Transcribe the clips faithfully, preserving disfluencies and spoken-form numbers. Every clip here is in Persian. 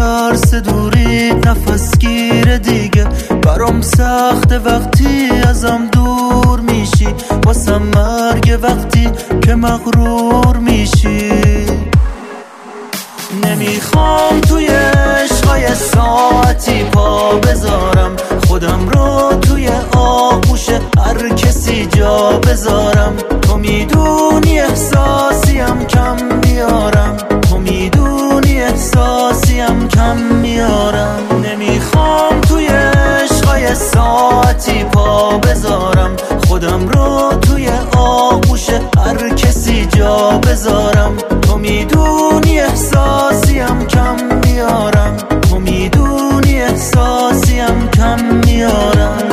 ترس دوری نفس گیره دیگه، برام سخته وقتی ازم دور میشی، واسم مرگ وقتی که مغرور میشی. نمیخوام توی عشقای ساعتی پا بذارم، خودم رو توی آغوش هر کسی جا بذارم. تو میدونی احساسیم کم میارم، تو میدونی احساسیم کم میارم. نمیخوام توی عشقای ساعتی پا بذارم، خودم رو توی آغوش هر کسی جا بذارم. تو میدونی احساسیم کم میارم، تو میدونی احساسیم کم میارم.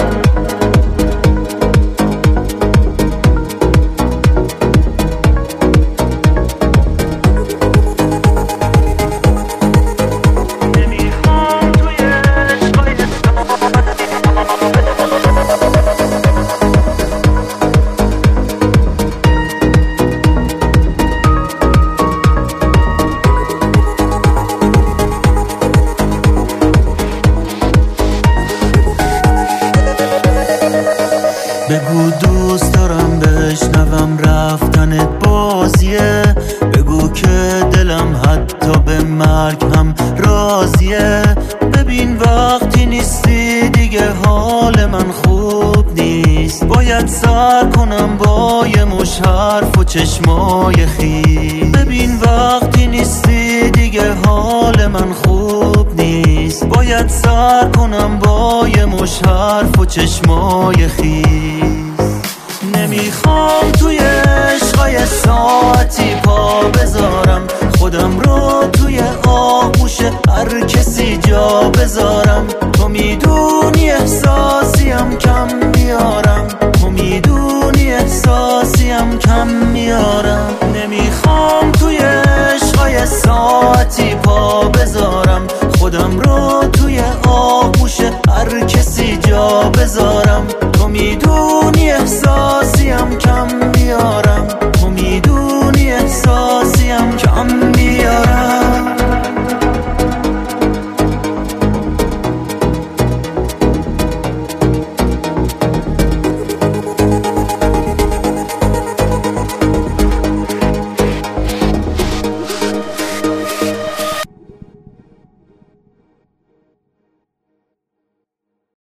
بگو دوست دارم بشنوم رفتنت بازیه، بگو که دلم حتی به مرگ هم راضیه. ببین وقتی نیستی دیگه حال من خوب نیست، باید سر کنم با یه مش حرف و چشمای خیس. ببین وقتی نیستی دیگه حال من خوب نیست، باید سر کنم با یه مش حرف و چشمای خیس. نمیخوام توی عشقای ساعتی پا بذارم، خودم رو توی آغوش هر کسی جا بذارم. تو میدونی احساسیم کم میارم، تو میدونی احساسیم کم میارم. نمیخوام توی عشقای ساعتی پا بذارم، خودم رو توی آغوش هر کسی جا بذارم. تو میدونی احساسیم کم میارم.